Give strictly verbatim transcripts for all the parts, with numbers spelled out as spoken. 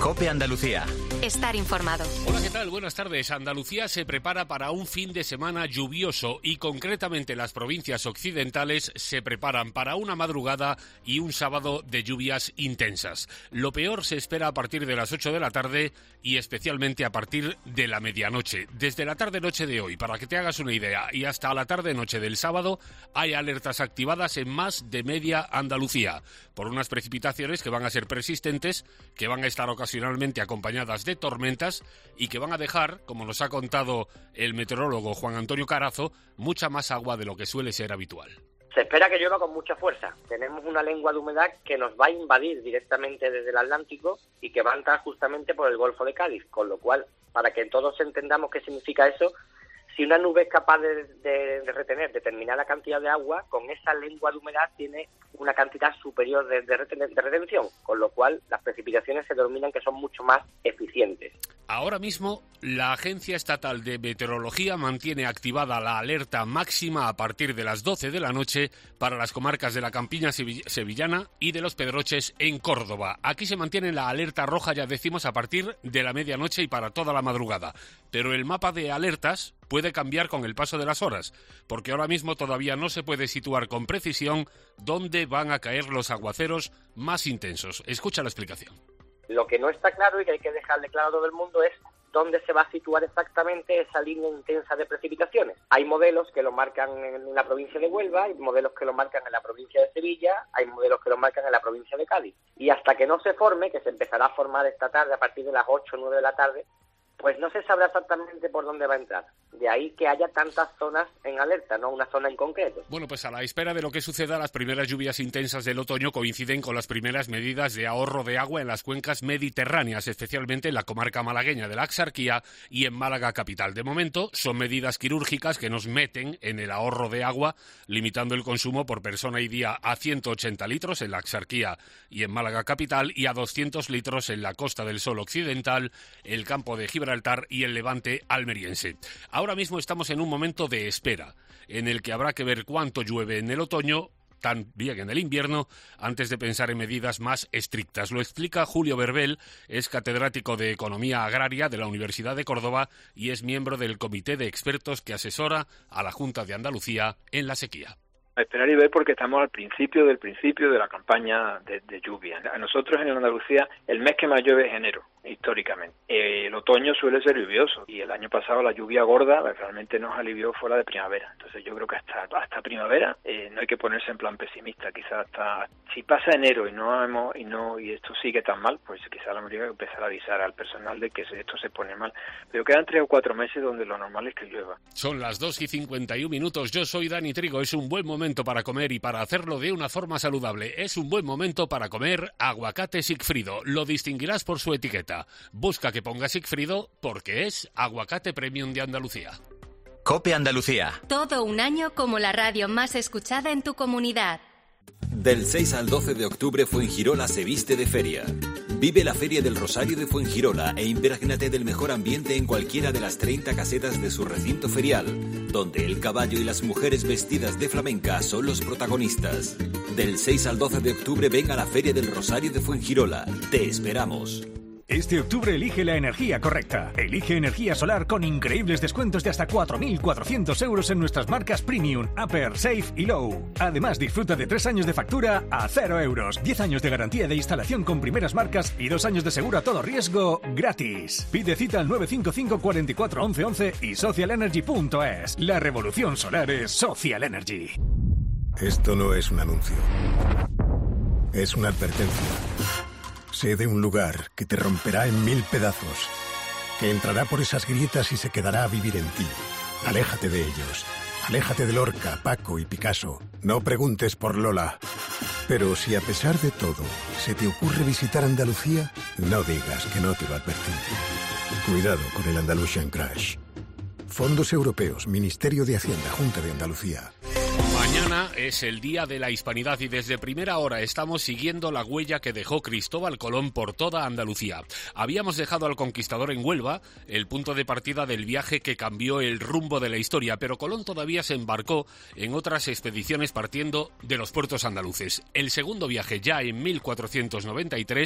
COPE Andalucía. Estar informado. Hola, ¿qué tal? Buenas tardes. Andalucía se prepara para un fin de semana lluvioso y concretamente las provincias occidentales se preparan para una madrugada y un sábado de lluvias intensas. Lo peor se espera a partir de las ocho de la tarde y especialmente a partir de la medianoche. Desde la tarde-noche de hoy, para que te hagas una idea, y hasta la tarde-noche del sábado hay alertas activadas en más de media Andalucía por unas precipitaciones que van a ser persistentes, que van a estar ocasionalmente acompañadas de tormentas y que van a dejar, como nos ha contado el meteorólogo Juan Antonio Carazo, mucha más agua de lo que suele ser habitual. Se espera que llueva con mucha fuerza. Tenemos una lengua de humedad que nos va a invadir directamente desde el Atlántico y que va a entrar justamente por el Golfo de Cádiz, con lo cual, para que todos entendamos qué significa eso, si una nube es capaz de, de, de retener determinada cantidad de agua, con esa lengua de humedad tiene una cantidad superior de, de, reten- de retención, con lo cual las precipitaciones se denominan que son mucho más eficientes. Ahora mismo, la Agencia Estatal de Meteorología mantiene activada la alerta máxima a partir de las doce de la noche para las comarcas de la Campiña sevillana y de los Pedroches en Córdoba. Aquí se mantiene la alerta roja, ya decimos, a partir de la medianoche y para toda la madrugada. Pero el mapa de alertas puede cambiar con el paso de las horas, porque ahora mismo todavía no se puede situar con precisión dónde van a caer los aguaceros más intensos. Escucha la explicación. Lo que no está claro y que hay que dejarle claro a todo el mundo es dónde se va a situar exactamente esa línea intensa de precipitaciones. Hay modelos que lo marcan en la provincia de Huelva, hay modelos que lo marcan en la provincia de Sevilla, hay modelos que lo marcan en la provincia de Cádiz. Y hasta que no se forme, que se empezará a formar esta tarde a partir de las ocho o nueve de la tarde, pues no se sabrá exactamente por dónde va a entrar. De ahí que haya tantas zonas en alerta, no una zona en concreto. Bueno, pues a la espera de lo que suceda, las primeras lluvias intensas del otoño coinciden con las primeras medidas de ahorro de agua en las cuencas mediterráneas, especialmente en la comarca malagueña de la Axarquía y en Málaga capital. De momento, son medidas quirúrgicas que nos meten en el ahorro de agua, limitando el consumo por persona y día a ciento ochenta litros en la Axarquía y en Málaga capital y a doscientos litros en la Costa del Sol occidental, el campo de Gibraltar y el Levante almeriense. Ahora mismo estamos en un momento de espera, en el que habrá que ver cuánto llueve en el otoño, también en el invierno, antes de pensar en medidas más estrictas. Lo explica Julio Berbel, es catedrático de Economía Agraria de la Universidad de Córdoba y es miembro del comité de expertos que asesora a la Junta de Andalucía en la sequía. A esperar y ver porque estamos al principio del principio de la campaña de, de lluvia. A nosotros en Andalucía el mes que más llueve es enero, históricamente. Eh, el otoño suele ser lluvioso y el año pasado la lluvia gorda realmente nos alivió fue la de primavera. Entonces yo creo que hasta hasta primavera eh, no hay que ponerse en plan pesimista. Quizás hasta si pasa enero y no hemos, y no y esto sigue tan mal, pues quizás la mayoría hay que empezar a avisar al personal de que esto se pone mal. Pero quedan tres o cuatro meses donde lo normal es que llueva. Son las dos y cincuenta y un minutos. Yo soy Dani Trigo. Es un buen momento para comer y para hacerlo de una forma saludable. Es un buen momento para comer aguacate Sigfrido. Lo distinguirás por su etiqueta. Busca que ponga Sigfrido porque es aguacate premium de Andalucía. COPE Andalucía. Todo un año como la radio más escuchada en tu comunidad. Del seis al doce de octubre Fuengirola se viste de feria. Vive la Feria del Rosario de Fuengirola e imprégnate del mejor ambiente en cualquiera de las treinta casetas de su recinto ferial, donde el caballo y las mujeres vestidas de flamenca son los protagonistas. Del seis al doce de octubre ven a la Feria del Rosario de Fuengirola. Te esperamos. Este octubre elige la energía correcta. Elige energía solar con increíbles descuentos de hasta cuatro mil cuatrocientos euros en nuestras marcas Premium, Upper, Safe y Low. Además, disfruta de tres años de factura a cero euros, diez años de garantía de instalación con primeras marcas y dos años de seguro a todo riesgo gratis. Pide cita al nueve cinco cinco, cuatro cuatro, once once y social energy punto es. La revolución solar es Social Energy. Esto no es un anuncio. Es una advertencia. Sé de un lugar que te romperá en mil pedazos, que entrará por esas grietas y se quedará a vivir en ti. Aléjate de ellos. Aléjate de Lorca, Paco y Picasso. No preguntes por Lola. Pero si a pesar de todo se te ocurre visitar Andalucía, no digas que no te lo advertí. Cuidado con el Andalusian Crash. Fondos Europeos, Ministerio de Hacienda, Junta de Andalucía. Mañana es el Día de la Hispanidad y desde primera hora estamos siguiendo la huella que dejó Cristóbal Colón por toda Andalucía. Habíamos dejado al conquistador en Huelva, el punto de partida del viaje que cambió el rumbo de la historia, pero Colón todavía se embarcó en otras expediciones partiendo de los puertos andaluces. El segundo viaje, ya en mil cuatrocientos noventa y tres,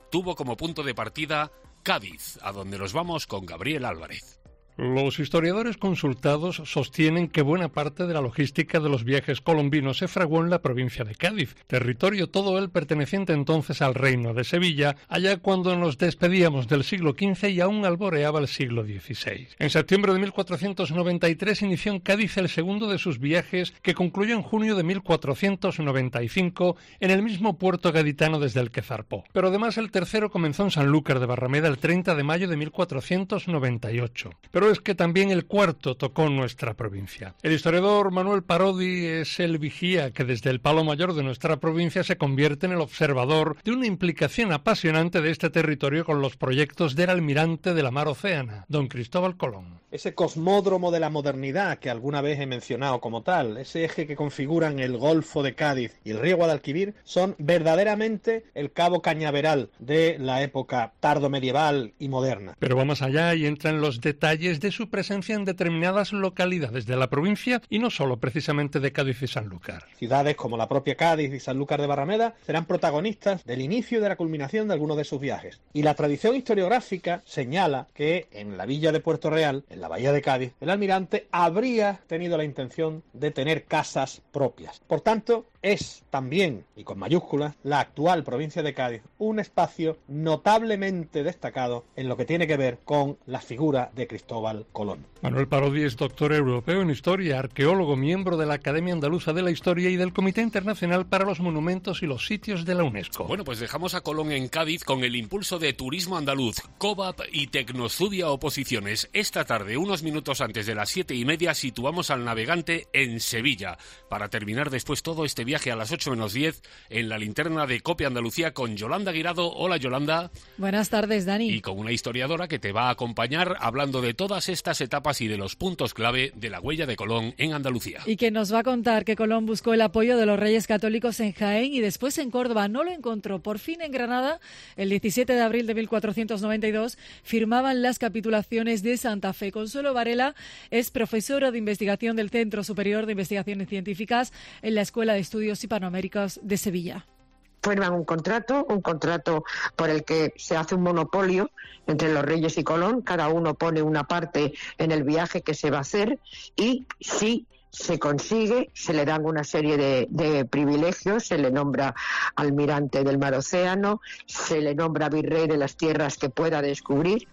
tuvo como punto de partida Cádiz, a donde nos vamos con Gabriel Álvarez. Los historiadores consultados sostienen que buena parte de la logística de los viajes colombinos se fraguó en la provincia de Cádiz, territorio todo él perteneciente entonces al Reino de Sevilla, allá cuando nos despedíamos del siglo quince y aún alboreaba el siglo dieciséis. En septiembre de mil cuatrocientos noventa y tres inició en Cádiz el segundo de sus viajes, que concluyó en junio de mil cuatrocientos noventa y cinco en el mismo puerto gaditano desde el que zarpó. Pero además el tercero comenzó en Sanlúcar de Barrameda el treinta de mayo de mil cuatrocientos noventa y ocho. Pero es que también el cuarto tocó nuestra provincia. El historiador Manuel Parodi es el vigía que desde el palo mayor de nuestra provincia se convierte en el observador de una implicación apasionante de este territorio con los proyectos del almirante de la mar Océana, don Cristóbal Colón. Ese cosmódromo de la modernidad que alguna vez he mencionado como tal, ese eje que configuran el Golfo de Cádiz y el río Guadalquivir, son verdaderamente el Cabo Cañaveral de la época tardomedieval y moderna. Pero va más allá y entra en los detalles de su presencia en determinadas localidades de la provincia y no solo precisamente de Cádiz y Sanlúcar. Ciudades como la propia Cádiz y Sanlúcar de Barrameda serán protagonistas del inicio y de la culminación de algunos de sus viajes. Y la tradición historiográfica señala que en la villa de Puerto Real, en la bahía de Cádiz, el almirante habría tenido la intención de tener casas propias. Por tanto, es también, y con mayúsculas, la actual provincia de Cádiz un espacio notablemente destacado en lo que tiene que ver con la figura de Cristóbal Colón. Manuel Parodi es doctor europeo en Historia, arqueólogo, miembro de la Academia Andaluza de la Historia y del Comité Internacional para los Monumentos y los Sitios de la UNESCO. Bueno, pues dejamos a Colón en Cádiz con el impulso de Turismo Andaluz, COVAP y Tecnostudia Oposiciones. Esta tarde, unos minutos antes de las siete y media, situamos al navegante en Sevilla, para terminar después todo este viaje a las ocho menos diez en la linterna de COPE Andalucía con Yolanda Guirado. Hola, Yolanda. Buenas tardes, Dani. Y con una historiadora que te va a acompañar hablando de todas estas etapas y de los puntos clave de la huella de Colón en Andalucía. Y que nos va a contar que Colón buscó el apoyo de los Reyes Católicos en Jaén y después en Córdoba. No lo encontró. Por fin en Granada, el diecisiete de abril de mil cuatrocientos noventa y dos, firmaban las capitulaciones de Santa Fe. Consuelo Varela es profesora de investigación del Centro Superior de Investigaciones Científicas en la Escuela de Estudios Hispanoaméricos de Sevilla. Firman un contrato, un contrato por el que se hace un monopolio entre los Reyes y Colón, cada uno pone una parte en el viaje que se va a hacer y si se consigue, se le dan una serie de, de privilegios, se le nombra almirante del mar Océano, se le nombra virrey de las tierras que pueda descubrir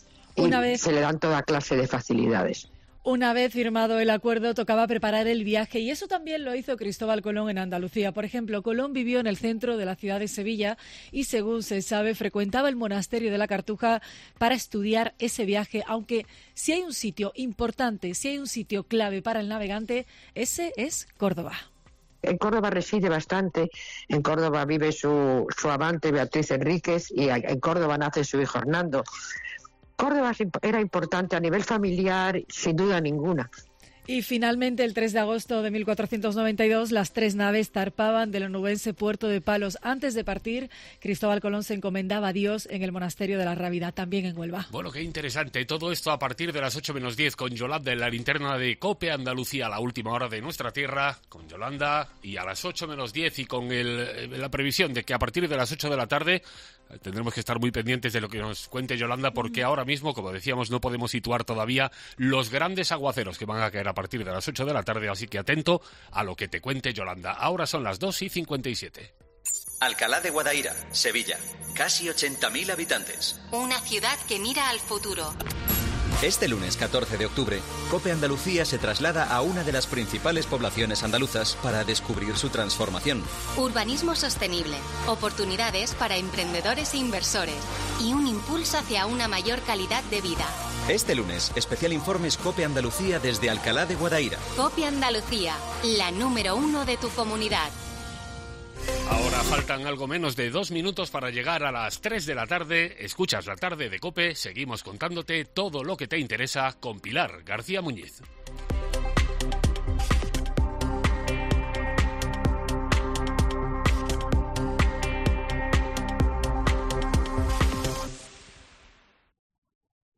y una vez se le dan toda clase de facilidades. Una vez firmado el acuerdo, tocaba preparar el viaje y eso también lo hizo Cristóbal Colón en Andalucía. Por ejemplo, Colón vivió en el centro de la ciudad de Sevilla y, según se sabe, frecuentaba el monasterio de la Cartuja para estudiar ese viaje, aunque si hay un sitio importante, si hay un sitio clave para el navegante, ese es Córdoba. En Córdoba reside bastante, en Córdoba vive su, su amante Beatriz Enríquez y en Córdoba nace su hijo Hernando. Córdoba era importante a nivel familiar, sin duda ninguna. Y finalmente, el tres de agosto de mil cuatrocientos noventa y dos, las tres naves zarpaban del onubense puerto de Palos. Antes de partir, Cristóbal Colón se encomendaba a Dios en el monasterio de la Rábida, también en Huelva. Bueno, qué interesante. Todo esto a partir de las ocho menos diez con Yolanda en la linterna de COPE Andalucía, la última hora de nuestra tierra, con Yolanda. Y a las ocho menos diez y con el, la previsión de que a partir de las ocho de la tarde tendremos que estar muy pendientes de lo que nos cuente Yolanda, porque ahora mismo, como decíamos, no podemos situar todavía los grandes aguaceros que van a caer a partir de las ocho de la tarde, así que atento a lo que te cuente Yolanda. Ahora son las dos y cincuenta y siete. Alcalá de Guadaira, Sevilla. Casi ochenta mil habitantes. Una ciudad que mira al futuro. Este lunes catorce de octubre, COPE Andalucía se traslada a una de las principales poblaciones andaluzas para descubrir su transformación. Urbanismo sostenible, oportunidades para emprendedores e inversores y un impulso hacia una mayor calidad de vida. Este lunes, especial informes COPE Andalucía desde Alcalá de Guadaira. COPE Andalucía, la número uno de tu comunidad. Ahora faltan algo menos de dos minutos para llegar a las tres de la tarde. Escuchas la tarde de COPE. Seguimos contándote todo lo que te interesa con Pilar García Muñiz.